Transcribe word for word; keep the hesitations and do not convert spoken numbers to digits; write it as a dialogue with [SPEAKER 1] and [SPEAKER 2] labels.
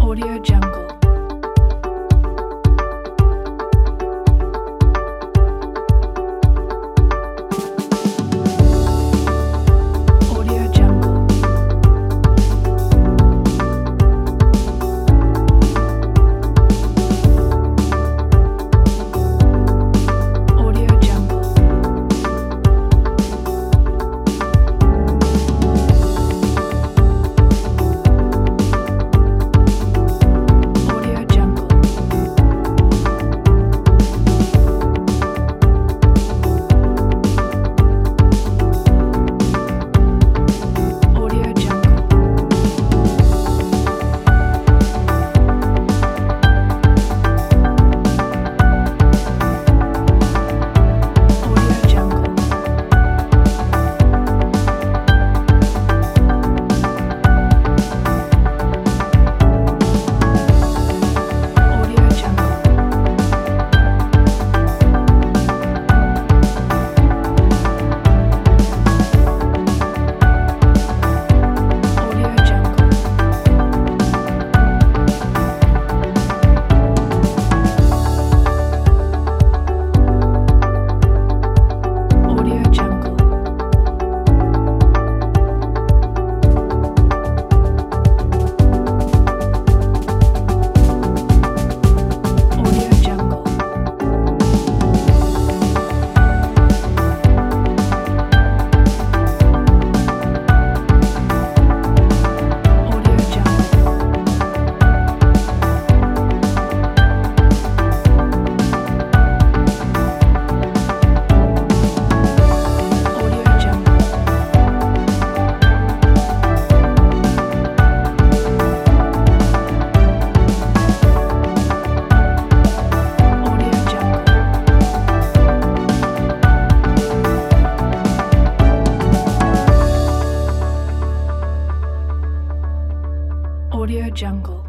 [SPEAKER 1] Audio Jungle. Audio Jungle. Audio Jungle. Audio Jungle. Audio Jungle. Audio Jungle. Audio Jungle. Audio Jungle. Audio Jungle. Audio Jungle. Audio Jungle. Audio Jungle. Audio Jungle. Audio Jungle.